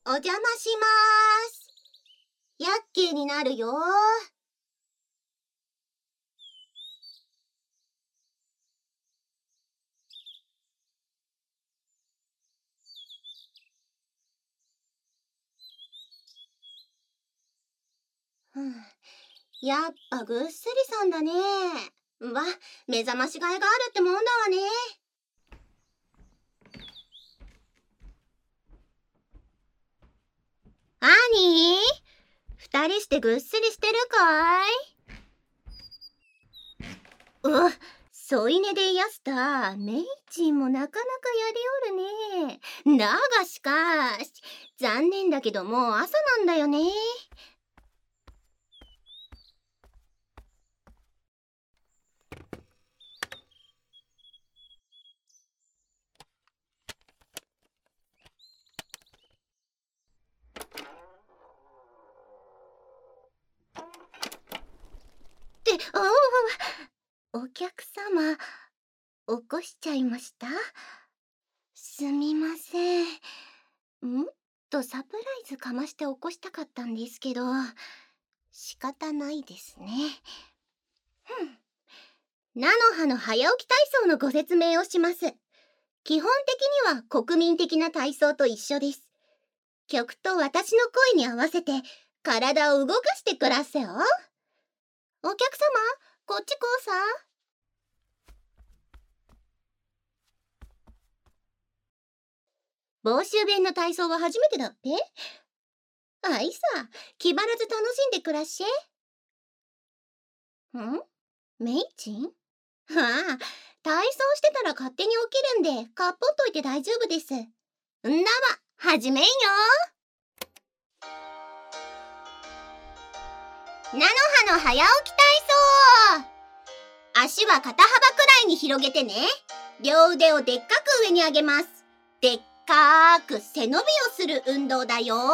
お邪魔します。やっけになるよ。やっぱぐっすりさんだね。目覚ましがいがあるってもんだわね。アニー、二人してぐっすりしてるかい？添い寝で癒したメイチンもなかなかやりおるね。だがしかし、残念だけどもう朝なんだよね。お客様、起こしちゃいました？すみません。もっとサプライズかまして起こしたかったんですけど、仕方ないですね。菜の葉の早起き体操のご説明をします。基本的には国民的な体操と一緒です。曲と私の声に合わせて体を動かしてくださいよ。お客様、こっちこうさ。房州弁の体操は初めてだって？あいさ、気張らず楽しんでくらっしゃ。メイチン？体操してたら勝手に起きるんで、かっぽっといて大丈夫です。んだわ、始めんよ。菜の葉の早起き体操。足は肩幅くらいに広げてね。両腕をでっかく上に上げます。でっかく背伸びをする運動だよ。ほ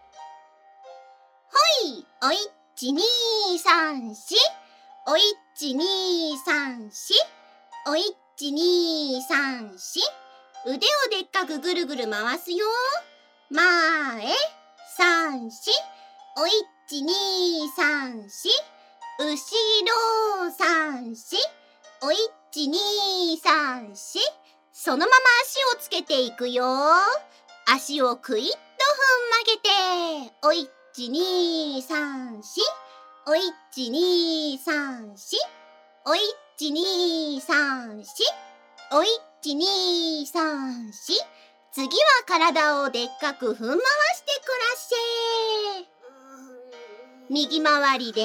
い、おいっちにーさんし。おいっちにーさんし。おいっちにーさんし。腕をでっかくぐるぐる回すよ。前、3、4。おいっちにーさんし。後ろ、3、4。おいっちにーさんし。そのまま足をつけていくよ。足をくいっと踏ん曲げて。おいっちにーさんし。おいっちにーさんし。おいっちにーさんし。おいっちにーさんし。次は体をでっかく踏ん回してくらっしゃ。右回りで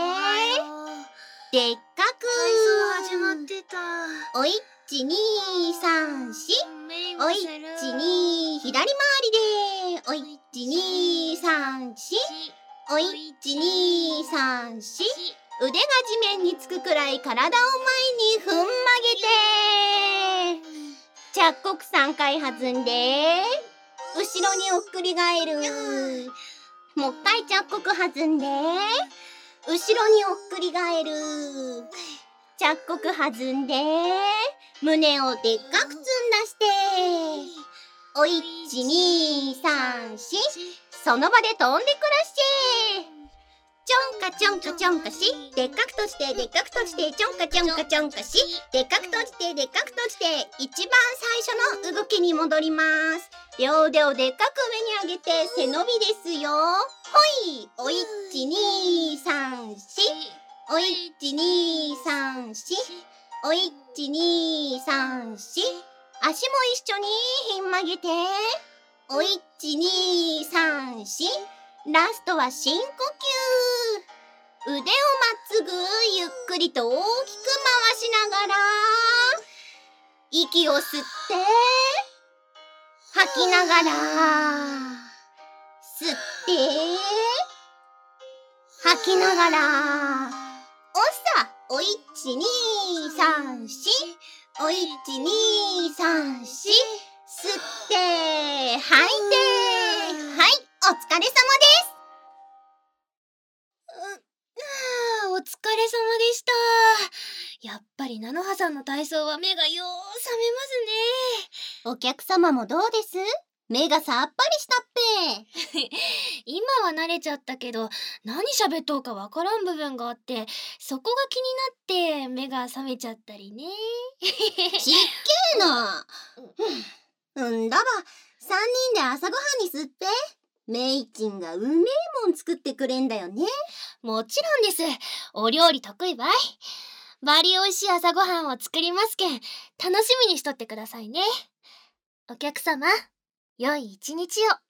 でっかく体操始まってた。 おいっちにーさんし。おいっちにー左回りでおいっちにーさんし。おいっちにーさんし。腕が地面につくくらい体を前に踏ん曲げて着国3回弾んで後ろにおっくり返る。もう一回着国弾んで後ろにおっくり返る。着国弾んで胸をでっかくつんだしておいっちにーさんし。その場で飛んでくらっしゃ。ちょんかちょんかちょんかし。でっかく閉じてでっかく閉じてちょんかちょんかちょんかし。でっかく閉じてでっかく閉じて一番最初の動きに戻ります。両腕をでっかく上に上げて背伸びですよ。ほい、おいっちにーさんし。おいっちにーさんし。おいっちにーさんし。足も一緒にひん曲げておいっちにーさんし。ラストは深呼吸。腕をまっすぐゆっくりと大きく回しながら息を吸って吐きながら吸って吐きながらおいっちにーさんし。おいっちにーさんし。吸って吐いてはい、お疲れ様です。 お疲れ様でした。やっぱり菜の葉さんの体操は目がよう覚めますね。 お客様もどうです？ 目がさっぱりしたっぺ。 今は慣れちゃったけど、何喋っとうかわからん部分があって、そこが気になって目が覚めちゃったりね。 ちっけーな。んだば、三人で朝ごはんにすっぺ。メイチンがうめえもん作ってくれんだよね。 もちろんです。お料理得意ばい。バリ美味しい朝ごはんを作りますけん、楽しみにしとってくださいね。お客様、良い一日を。